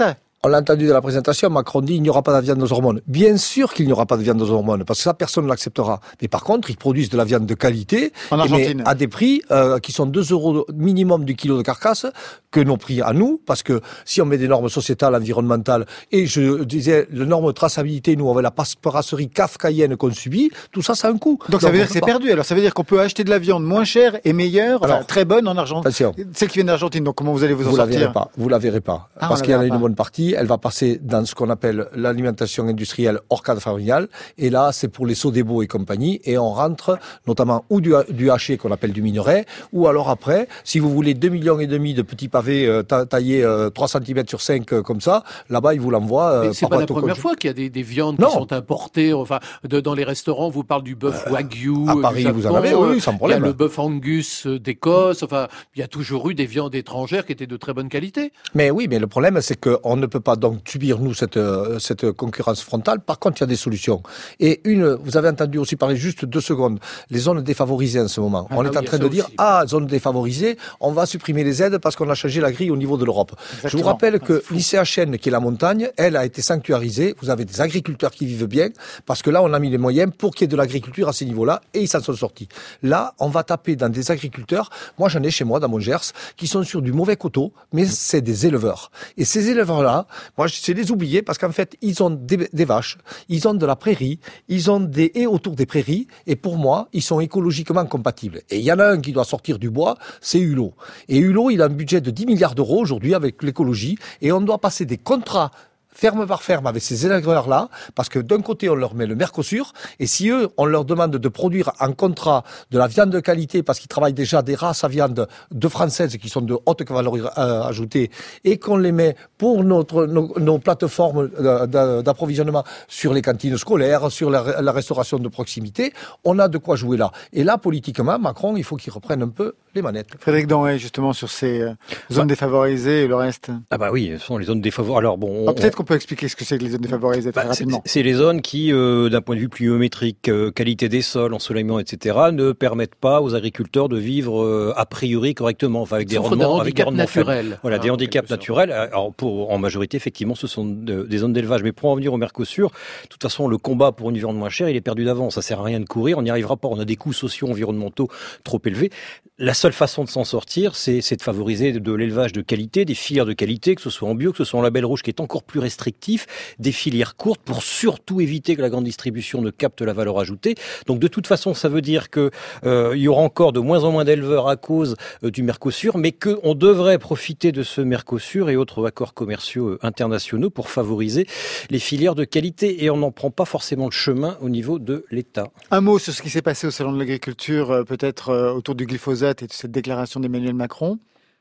On l'a entendu dans la présentation, Macron dit il n'y aura pas de viande aux hormones. Bien sûr qu'il n'y aura pas de viande aux hormones, parce que ça, personne ne l'acceptera. Mais par contre, ils produisent de la viande de qualité, en Argentine, mais à des prix euh, qui sont deux euros minimum du kilo de carcasse, que nos prix à nous, parce que si on met des normes sociétales, environnementales, et je disais, les normes de traçabilité, nous, avec la brasserie kafkaïenne qu'on subit, tout ça, ça a un coût. Donc, Donc ça veut dire que c'est pas. perdu. Alors ça veut dire qu'on peut acheter de la viande moins chère et meilleure, alors, enfin, très bonne en Argentine. Celle qui vient d'Argentine, donc comment vous allez vous en vous sortir? la verrez pas. Vous la verrez pas. Ah, parce qu'il y en a une bonne partie, elle va passer dans ce qu'on appelle l'alimentation industrielle hors cadre familial, et là, c'est pour les Sodebo et compagnie, et on rentre notamment ou du, du haché qu'on appelle du minerai, ou alors après, si vous voulez deux millions et demi de petits pavés euh, taillés euh, trois centimètres sur cinq euh, comme ça, là-bas, ils vous l'envoient. Euh, c'est pas la première fois qu'il y a des, des viandes non. qui sont importées, enfin, de, dans les restaurants, vous parlez du bœuf euh, Wagyu. À Paris, vous en avez, oui, sans problème. Il y a le bœuf Angus d'Écosse, enfin, il y a toujours eu des viandes étrangères qui étaient de très bonne qualité. Mais oui, mais le problème, c'est qu'on ne peut pas donc subir, nous, cette, cette concurrence frontale. Par contre, il y a des solutions. Et une, vous avez entendu aussi parler juste deux secondes, les zones défavorisées en ce moment. Ah, on est en train de dire, aussi. ah, zone défavorisée, on va supprimer les aides parce qu'on a changé la grille au niveau de l'Europe. Exactement. Je vous rappelle que l'I C H N, qui est la montagne, elle a été sanctuarisée. Vous avez des agriculteurs qui vivent bien, parce que là, on a mis les moyens pour qu'il y ait de l'agriculture à ces niveaux-là, et ils s'en sont sortis. Là, on va taper dans des agriculteurs, moi j'en ai chez moi, dans mon Gers, qui sont sur du mauvais coteau, mais c'est des éleveurs. Et ces éleveurs-là, moi je sais les oublier, parce qu'en fait, ils ont des, des vaches, ils ont de la prairie, ils ont des haies autour des prairies, et pour moi, ils sont écologiquement compatibles. Et il y en a un qui doit sortir du bois, c'est Hulot. Et Hulot, il a un budget de dix milliards d'euros aujourd'hui avec l'écologie, et on doit passer des contrats ferme par ferme avec ces éleveurs-là, parce que d'un côté, on leur met le Mercosur, et si eux, on leur demande de produire en contrat de la viande de qualité, parce qu'ils travaillent déjà des races à viande de françaises qui sont de haute valeur ajoutée, et qu'on les met pour notre, nos, nos plateformes d'approvisionnement sur les cantines scolaires, sur la, la restauration de proximité, on a de quoi jouer là. Et là, politiquement, Macron, il faut qu'il reprenne un peu les manettes. Frédéric Danhouet, justement, sur ces euh, zones bah, défavorisées et le reste. Ah bah oui, ce sont les zones défavorisées. Alors bon, ah, peut-être qu'on peut expliquer ce que c'est que les zones défavorisées très bah, rapidement. C'est, c'est les zones qui, euh, d'un point de vue pluviométrique, euh, qualité des sols, ensoleillement, et cetera, ne permettent pas aux agriculteurs de vivre euh, a priori correctement, enfin avec des rendements, avec des rendements naturels. Voilà, ah, des handicaps naturels. Alors pour, en majorité, effectivement, ce sont de, des zones d'élevage. Mais pour en venir au Mercosur, de toute façon, le combat pour une viande moins chère, il est perdu d'avance. Ça sert à rien de courir, on n'y arrivera pas. On a des coûts sociaux, environnementaux trop élevés. La seule façon de s'en sortir, c'est, c'est de favoriser de, de l'élevage de qualité, des filières de qualité, que ce soit en bio, que ce soit en label rouge, qui est encore plus restrictif, des filières courtes pour surtout éviter que la grande distribution ne capte la valeur ajoutée. Donc de toute façon, ça veut dire que euh, il y aura encore de moins en moins d'éleveurs à cause euh, du Mercosur, mais qu'on devrait profiter de ce Mercosur et autres accords commerciaux euh, internationaux pour favoriser les filières de qualité. Et on n'en prend pas forcément le chemin au niveau de l'État. Un mot sur ce qui s'est passé au Salon de l'Agriculture, euh, peut-être euh, autour du glyphosate et de cette déclaration d'Emmanuel Macron.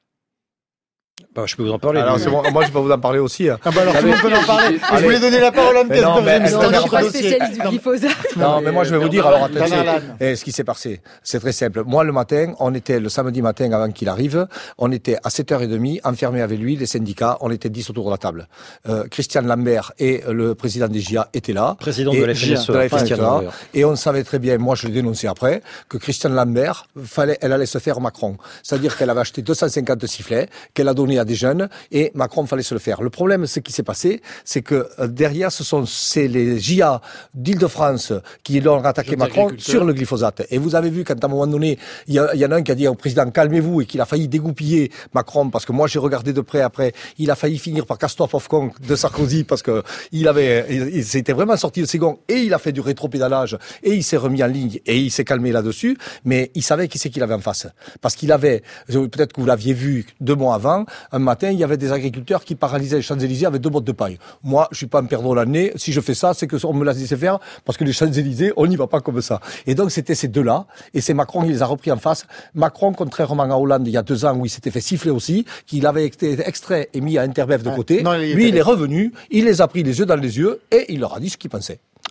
Bah, je peux vous en parler. Alors, c'est bon, moi, je peux vous en parler aussi. Ah bah alors, tout le monde peut en parler. Je voulais donner la parole à Pierre Berger, c'est un autre dossier. Non, mais moi, je vais vous dire, alors, attention, eh, ce qui s'est passé, c'est très simple. Moi, le matin, on était, le samedi matin, avant qu'il arrive, on était à sept heures trente, enfermés avec lui, les syndicats, on était dix autour de la table. Euh, Christian Lambert et le président des J A étaient là. Président de la F N S E. Christian, et on savait très bien, moi, je l'ai dénoncé après, que Christian Lambert, fallait, elle allait se faire Macron. C'est-à-dire qu'elle avait acheté deux cent cinquante sifflets, qu'elle a donné à des jeunes, et Macron fallait se le faire. Le problème, ce qui s'est passé, c'est que euh, derrière, ce sont c'est les J A d'Île-de-France qui l'ont attaqué Macron sur le glyphosate. Et vous avez vu qu'à un moment donné, il y, y en a un qui a dit au président calmez-vous et qu'il a failli dégoupiller Macron parce que moi j'ai regardé de près après, il a failli finir par Castor of Kong de Sarkozy parce que il avait, il, il s'était vraiment sorti de ses gonds et il a fait du rétropédalage et il s'est remis en ligne et il s'est calmé là-dessus. Mais il savait qui c'est qu'il avait en face parce qu'il avait, peut-être que vous l'aviez vu deux mois avant, un matin il y avait des agriculteurs qui paralysaient les Champs-Élysées avec deux bottes de paille. Moi, je suis pas un perdreau l'année. Si je fais ça, c'est que on me l'a laissé faire parce que les Champs-Élysées, on n'y va pas comme ça. Et donc, c'était ces deux-là. Et c'est Macron qui les a repris en face. Macron, contrairement à Hollande, il y a deux ans, où il s'était fait siffler aussi, qu'il avait été extrait et mis à Interbef de côté. Non, il Lui, il est revenu, il les a pris les yeux dans les yeux et il leur a dit ce qu'il pensait.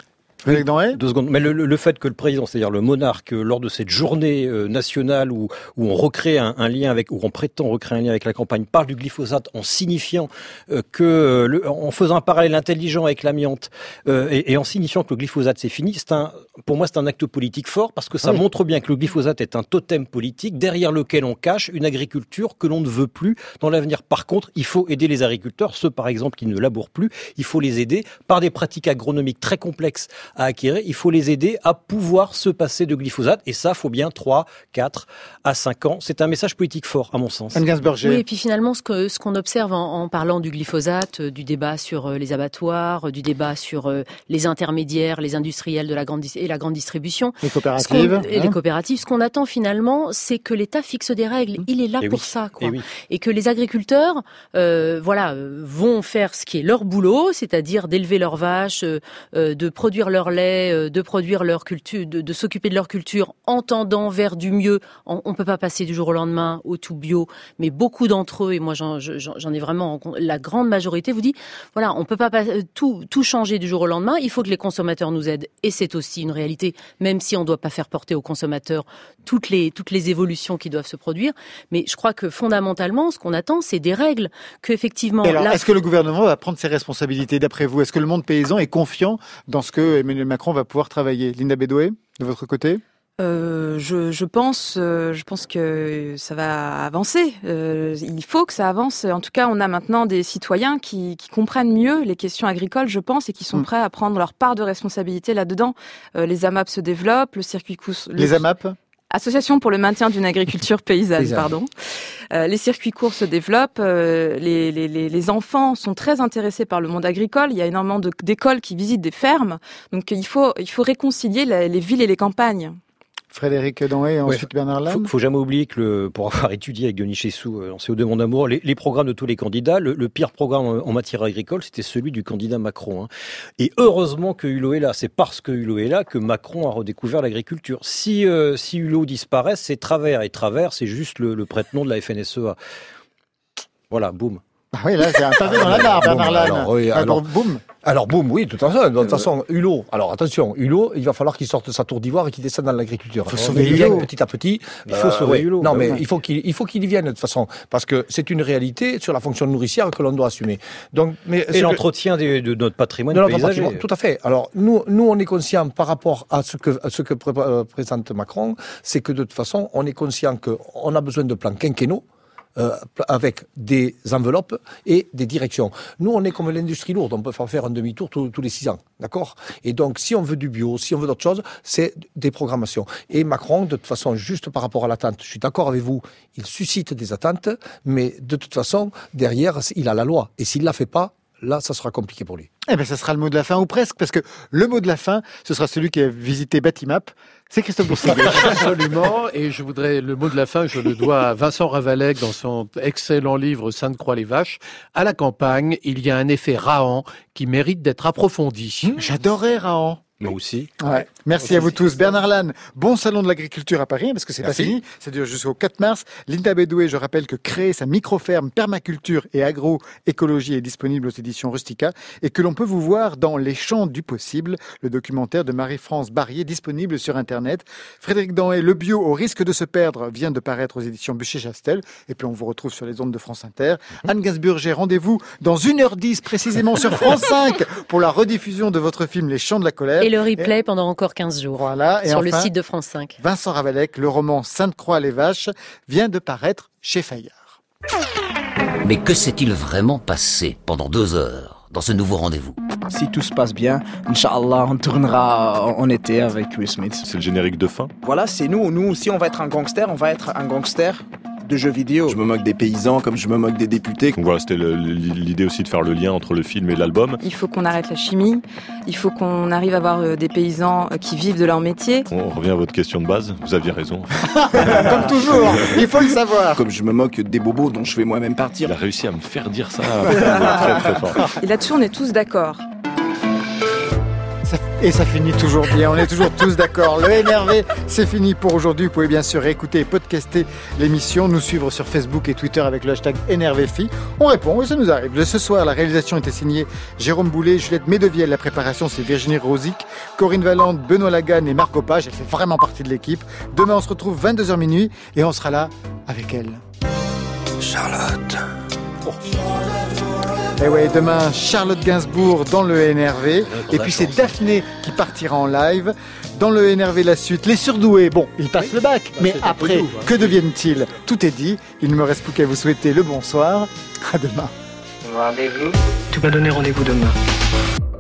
Frédéric Danhaye ? Deux secondes. Mais le, le, le fait que le président, c'est-à-dire le monarque, lors de cette journée euh, nationale où, où on recrée un, un lien avec, où on prétend recréer un lien avec la campagne, parle du glyphosate en signifiant euh, que, le, en faisant un parallèle intelligent avec l'amiante euh, et, et en signifiant que le glyphosate c'est fini, c'est un, pour moi c'est un acte politique fort parce que ça oui. montre bien que le glyphosate est un totem politique derrière lequel on cache une agriculture que l'on ne veut plus dans l'avenir. Par contre, il faut aider les agriculteurs, ceux par exemple qui ne labourent plus, il faut les aider par des pratiques agronomiques très complexes à acquérir, il faut les aider à pouvoir se passer de glyphosate et ça, faut bien trois, quatre à cinq ans. C'est un message politique fort, à mon sens. Anne Gainsberger. Oui, et puis finalement, ce, que, ce qu'on observe en, en parlant du glyphosate, euh, du débat sur euh, les abattoirs, euh, du débat sur euh, les intermédiaires, les industriels de la grande et la grande distribution, les coopératives, et hein. les coopératives, ce qu'on attend finalement, c'est que l'État fixe des règles. Il est là et pour oui. ça, quoi. Et, oui. et que les agriculteurs, euh, voilà, vont faire ce qui est leur boulot, c'est-à-dire d'élever leurs vaches, euh, de produire leur lait, euh, de produire leur culture, de, de s'occuper de leur culture, en tendant vers du mieux. On, on peut pas passer du jour au lendemain au tout bio, mais beaucoup d'entre eux, et moi j'en, j'en, j'en ai vraiment, la grande majorité vous dit, voilà, on peut pas tout, tout changer du jour au lendemain. Il faut que les consommateurs nous aident, et c'est aussi une réalité, même si on doit pas faire porter aux consommateurs toutes les toutes les évolutions qui doivent se produire. Mais je crois que fondamentalement, ce qu'on attend, c'est des règles, que effectivement. Et alors, la... est-ce que le gouvernement va prendre ses responsabilités d'après vous ? Est-ce que le monde paysan est confiant dans ce que Emmanuel Macron va pouvoir travailler ? Linda Bédoué, de votre côté ? Euh, je, je pense, euh, je pense que ça va avancer. Euh, il faut que ça avance. En tout cas, on a maintenant des citoyens qui, qui comprennent mieux les questions agricoles, je pense, et qui sont mmh. prêts à prendre leur part de responsabilité là-dedans. Euh, les A M A P se développent, le circuit course. Le... Les A M A P ? Association pour le maintien d'une agriculture paysanne, pardon. Euh, les circuits courts se développent, euh, les, les, les enfants sont très intéressés par le monde agricole, il y a énormément de, d'écoles qui visitent des fermes, donc il faut, il faut réconcilier la, les villes et les campagnes. Frédéric Danhaye et ensuite ouais, Bernard Lannes. Faut, faut jamais oublier que le, pour avoir étudié avec Denis Chessou dans C O deux Mon Amour, les, les programmes de tous les candidats, le, le pire programme en, en matière agricole, c'était celui du candidat Macron. Hein. Et heureusement que Hulot est là. C'est parce que Hulot est là que Macron a redécouvert l'agriculture. Si, euh, si Hulot disparaît, c'est Travers. Et Travers, c'est juste le, le prête-nom de la F N S E A. Voilà, boum. Ah oui, là, c'est un pavé dans la mare, Bernard Lannes. Alors, oui, alors, alors, boum. Alors, boum, oui, de toute façon. De toute façon, Hulot. Alors, attention, Hulot, il va falloir qu'il sorte de sa tour d'ivoire et qu'il descende dans l'agriculture. Il faut sauver il vienne petit à petit. Il faut euh, sauver oui. Hulot. Non, mais ouais. il faut qu'il, il faut qu'il y vienne, de toute façon. Parce que c'est une réalité sur la fonction nourricière que l'on doit assumer. Donc, mais et l'entretien que... de, de notre patrimoine de notre paysager. Patrimoine, tout à fait. Alors, nous, nous, on est conscients par rapport à ce que, à ce que pré- euh, présente Macron, c'est que de toute façon, on est conscient qu'on a besoin de plans quinquennaux. Euh, avec des enveloppes et des directions. Nous, on est comme l'industrie lourde, on peut faire un demi-tour tous, tous les six ans, d'accord ? Et donc, si on veut du bio, si on veut d'autres choses, c'est des programmations. Et Macron, de toute façon, juste par rapport à l'attente, je suis d'accord avec vous, il suscite des attentes, mais de toute façon, derrière, il a la loi. Et s'il ne la fait pas, là, ça sera compliqué pour lui. Eh bien, ça sera le mot de la fin, ou presque, parce que le mot de la fin, ce sera celui qui a visité Batimap. C'est Christophe Boursier. Absolument, et je voudrais, le mot de la fin, je le dois à Vincent Ravalec dans son excellent livre Sainte-Croix-les-Vaches. À la campagne, il y a un effet Rahan qui mérite d'être approfondi. Mmh, j'adorais Rahan. Moi aussi. Ouais. Merci à vous tous. Bernard Lannes, bon salon de l'agriculture à Paris, parce que c'est Merci. Pas fini. Ça dure jusqu'au quatre mars. Linda Bédoué, je rappelle que créer sa micro-ferme permaculture et agroécologie est disponible aux éditions Rustica et que l'on peut vous voir dans Les Champs du Possible, le documentaire de Marie-France Barrier disponible sur Internet. Frédéric Danhaye, Le bio au risque de se perdre, vient de paraître aux éditions Bûcher-Chastel. Et puis on vous retrouve sur les ondes de France Inter. Mmh. Anne Gainsberger, rendez-vous dans une heure dix précisément sur France cinq pour la rediffusion de votre film Les Chants de la colère. Et le replay et... pendant encore quinze jours. Voilà. Et sur enfin, le site de France cinq. Vincent Ravalec, le roman Sainte-Croix-les-Vaches vient de paraître chez Fayard. Mais que s'est-il vraiment passé pendant deux heures dans ce nouveau rendez-vous? Si tout se passe bien, Inch'Allah, on tournera en été avec Will Smith. C'est le générique de fin. Voilà, c'est nous. Nous aussi, on va être un gangster. On va être un gangster de jeux vidéo. Je me moque des paysans comme je me moque des députés. Donc voilà, c'était le, l'idée aussi de faire le lien entre le film et l'album. Il faut qu'on arrête la chimie. Il faut qu'on arrive à avoir des paysans qui vivent de leur métier. On revient à votre question de base. Vous aviez raison. Comme toujours, il faut le savoir. Comme je me moque des bobos dont je fais moi-même partir. Il a réussi à me faire dire ça très très fort. Et là-dessus, on est tous d'accord. Ça, Et ça finit toujours bien, on est toujours tous d'accord. Le N R V, c'est fini pour aujourd'hui. Vous pouvez bien sûr écouter et podcaster l'émission, nous suivre sur Facebook et Twitter avec le hashtag N R V F I. On répond, oui, ça nous arrive. De ce soir, la réalisation était signée Jérôme Boulet, Juliette Médevielle. La préparation, c'est Virginie Rosic, Corinne Valente, Benoît Laganne et Marc Opage. Elle fait vraiment partie de l'équipe. Demain, on se retrouve vingt-deux heures minuit et on sera là avec elle. Charlotte. Oh. Et ouais, demain, Charlotte Gainsbourg dans le N R V. Et puis c'est Daphné qui partira en live. Dans le N R V, la suite. Les surdoués, bon, ils passent oui. le bac. Bah, mais après, nous, hein. que deviennent-ils? Tout est dit. Il ne me reste plus qu'à vous souhaiter le bonsoir. À demain. Rendez-vous. Tu m'as donné rendez-vous demain.